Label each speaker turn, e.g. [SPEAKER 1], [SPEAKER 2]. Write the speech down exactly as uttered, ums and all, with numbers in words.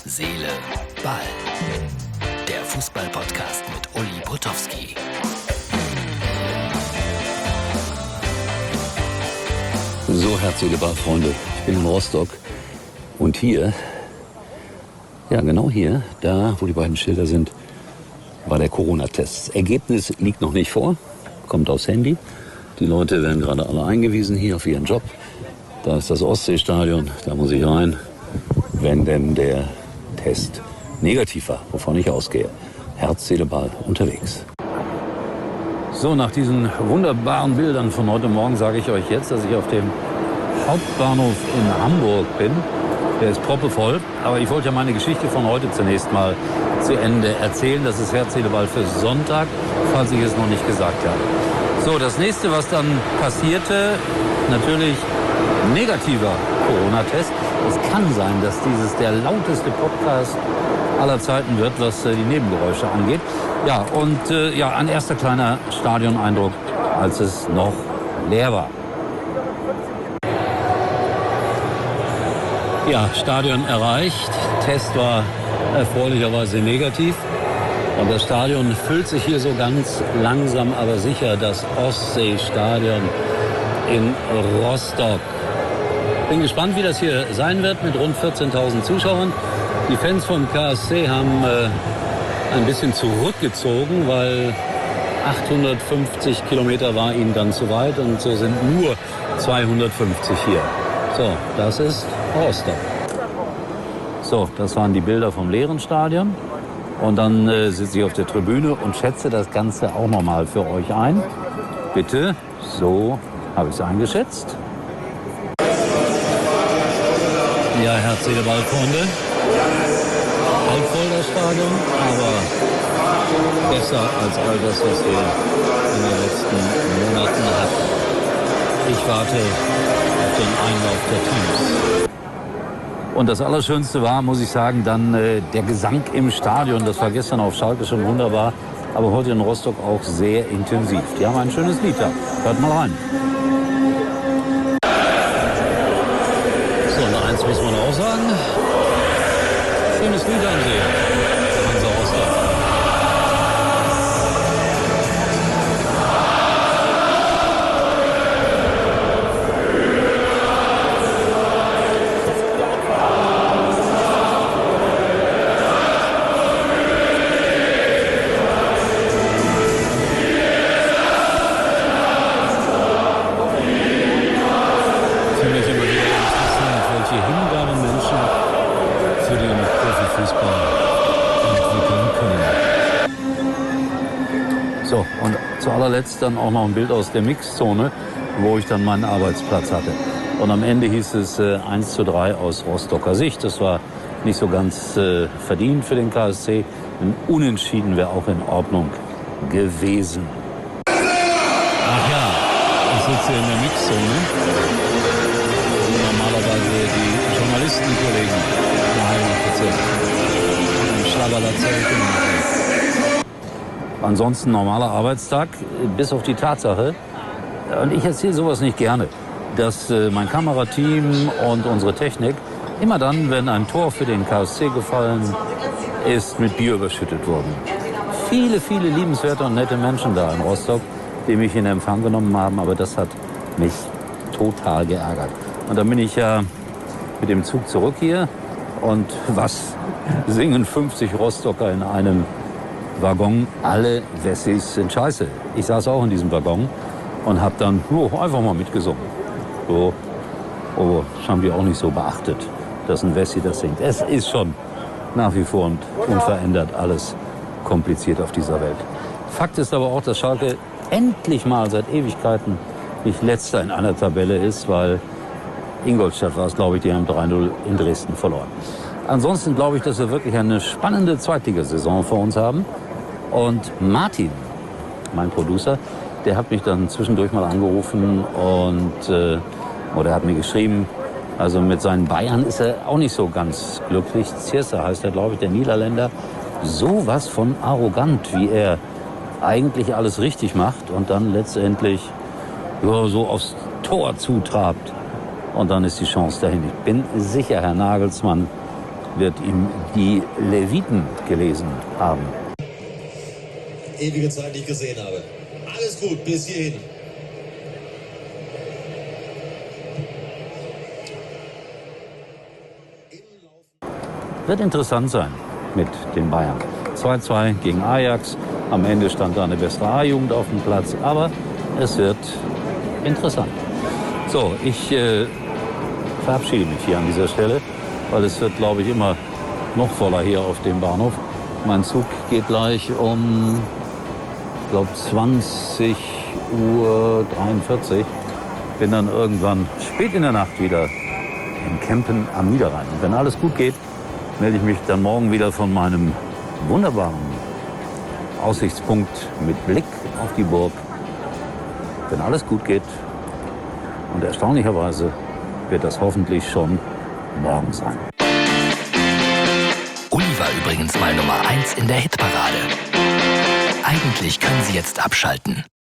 [SPEAKER 1] Seele, Ball. Der Fußball-Podcast mit Uli Potowski.
[SPEAKER 2] So, Herz, Seele, Ball, Freunde. Ich bin in Rostock. Und hier, ja genau hier, da wo die beiden Schilder sind, war der Corona-Test. Das Ergebnis liegt noch nicht vor, kommt aufs Handy. Die Leute werden gerade alle eingewiesen hier auf ihren Job. Da ist das Ostseestadion, da muss ich rein, wenn denn der Test negativ war, wovon ich ausgehe. Herz, Seele, Ball unterwegs. So, nach diesen wunderbaren Bildern von heute Morgen sage ich euch jetzt, dass ich auf dem Hauptbahnhof in Hamburg bin. Der ist proppevoll, aber ich wollte ja meine Geschichte von heute zunächst mal zu Ende erzählen. Das ist Herz, Seele, Ball für Sonntag, falls ich es noch nicht gesagt habe. So, das nächste, was dann passierte, natürlich negativer Corona-Test. Es kann sein, dass dieses der lauteste Podcast aller Zeiten wird, was äh, die Nebengeräusche angeht. Ja, und äh, ja, ein erster kleiner Stadioneindruck, als es noch leer war. Ja, Stadion erreicht. Test war erfreulicherweise negativ. Und das Stadion füllt sich hier so ganz langsam, aber sicher. Das Ostseestadion in Rostock. Bin gespannt, wie das hier sein wird mit rund vierzehntausend Zuschauern. Die Fans vom K S C haben äh, ein bisschen zurückgezogen, weil achthundertfünfzig Kilometer war ihnen dann zu weit und so sind nur zweihundertfünfzig hier. So, das ist Rostock. So, das waren die Bilder vom leeren Stadion. Und dann äh, sitze ich auf der Tribüne und schätze das Ganze auch nochmal für euch ein. Bitte, so habe ich es eingeschätzt. Ja, Herz, Seele, Ball, Freunde. Halb voll das Stadion, aber besser als all das, was wir in den letzten Monaten hatten. Ich warte auf den Einlauf der Teams. Und das Allerschönste war, muss ich sagen, dann äh, der Gesang im Stadion. Das war gestern auf Schalke schon wunderbar, aber heute in Rostock auch sehr intensiv. Die haben ein schönes Lied da. Hört mal rein. So, und eins muss man auch sagen. Schönes Lied an Sie, Hansa Rostock. So, und zu allerletzt dann auch noch ein Bild aus der Mixzone, wo ich dann meinen Arbeitsplatz hatte. Und am Ende hieß es äh, eins zu drei aus Rostocker Sicht. Das war nicht so ganz äh, verdient für den K S C. Ein Unentschieden wäre auch in Ordnung gewesen. Ach ja, ich sitze in der Mixzone, wo normalerweise die Journalistenkollegen daheim sitzen. Im Schlabberler-Zelt machen. Ansonsten normaler Arbeitstag, bis auf die Tatsache, und ich erzähle sowas nicht gerne, dass äh, mein Kamerateam und unsere Technik immer dann, wenn ein Tor für den K S C gefallen ist, mit Bier überschüttet wurden. Viele, viele liebenswerte und nette Menschen da in Rostock, die mich in Empfang genommen haben, aber das hat mich total geärgert. Und dann bin ich ja mit dem Zug zurück hier und was singen fünfzig Rostocker in einem Waggon? Alle Wessis sind scheiße. Ich saß auch in diesem Waggon und habe dann oh, einfach mal mitgesungen. So, oh, das haben die auch nicht so beachtet, dass ein Wessi das singt. Es ist schon nach wie vor und unverändert alles kompliziert auf dieser Welt. Fakt ist aber auch, dass Schalke endlich mal seit Ewigkeiten nicht letzter in einer Tabelle ist, weil Ingolstadt war es, glaube ich, die haben drei null in Dresden verloren. Ansonsten glaube ich, dass wir wirklich eine spannende Zweitligasaison vor uns haben. Und Martin, mein Producer, der hat mich dann zwischendurch mal angerufen und äh, oder hat mir geschrieben, also mit seinen Bayern ist er auch nicht so ganz glücklich. Zirse heißt er, glaube ich, der Niederländer. Sowas von arrogant, wie er eigentlich alles richtig macht und dann letztendlich ja, so aufs Tor zutrabt. Und dann ist die Chance dahin. Ich bin sicher, Herr Nagelsmann wird ihm die Leviten gelesen haben.
[SPEAKER 3] Ewige Zeit nicht gesehen habe. Alles gut, bis hierhin.
[SPEAKER 2] Wird interessant sein mit den Bayern. zwei zu zwei gegen Ajax. Am Ende stand da eine bessere A-Jugend auf dem Platz. Aber es wird interessant. So, ich äh, verabschiede mich hier an dieser Stelle, weil es wird, glaube ich, immer noch voller hier auf dem Bahnhof. Mein Zug geht gleich um, ich glaube, zwanzig Uhr dreiundvierzig. Bin dann irgendwann spät in der Nacht wieder in Kempen am Niederrhein. Und wenn alles gut geht, melde ich mich dann morgen wieder von meinem wunderbaren Aussichtspunkt mit Blick auf die Burg. Wenn alles gut geht, und erstaunlicherweise wird das hoffentlich schon morgen sein.
[SPEAKER 1] Uli war übrigens mal Nummer eins in der Hitparade. Eigentlich können Sie jetzt abschalten.